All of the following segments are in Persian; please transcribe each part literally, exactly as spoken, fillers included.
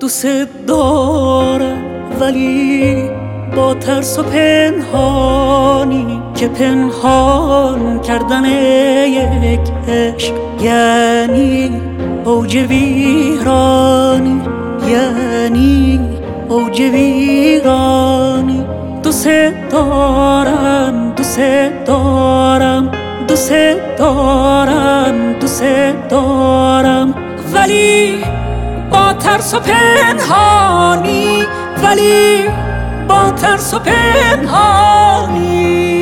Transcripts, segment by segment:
دوست دارم ولی با ترس و پنهانی که پنهان کردن یک عشق یعنی اوج ویرانی، یعنی اوج ویرانی. دوست دارم دوست دارم دوست دارم دوست دارم ولی با ترس و پنهانی، ولی با ترس و پنهانی.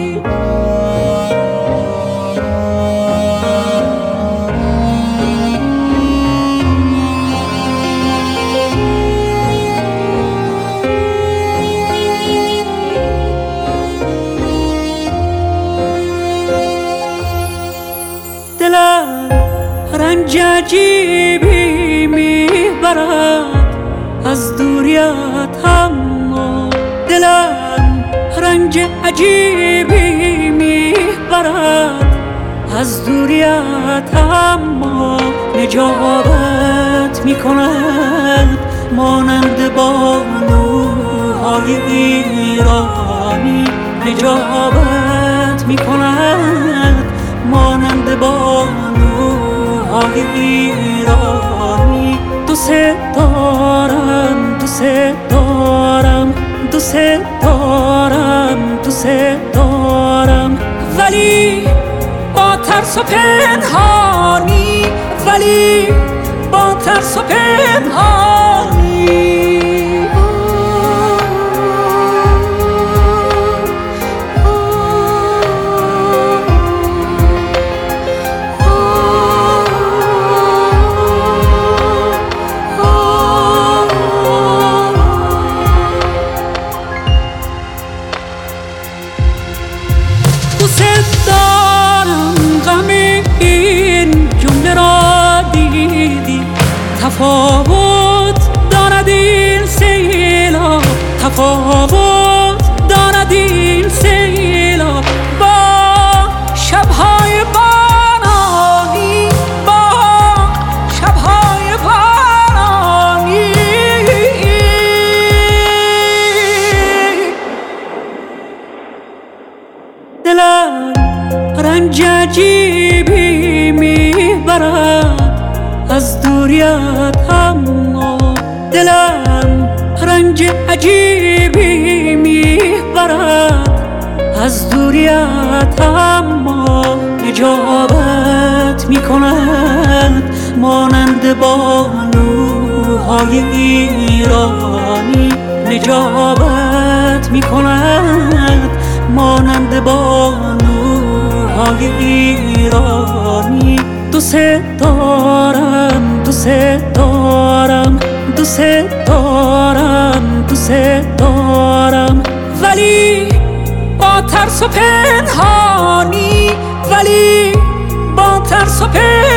دلم رنج عجیبی میبرد از دوریت، اما دلم رنج عجیبی میبرد از دوریت، اما نجابت میکند مانند بانوهای ایرانی، نجابت میکند مانند بانوهای ایرانی. دوست دارم دوست دارم دوست دارم دوست دارم ولی با ترس و پنهانی، ولی با ترس و پنهانی. دوست دارم غم این جمله را دیدی، تفاوت دارد این سیلاب، تفاوت دارد این سیلاب با شبهای بارانی، با شبهای بارانی. دلم رنج عجیبی میبرد از دوریت، اما دلم رنج عجیبی میبرد از دوریت، اما نجابت میکند مانند بانوهای ایرانی، نجابت میکند مانند بانوهای ایرانی. دوست دارم دوست دارم دوست دارم دوست دارم ولی با ترس و پنهانی، ولی با ترس و پنهانی.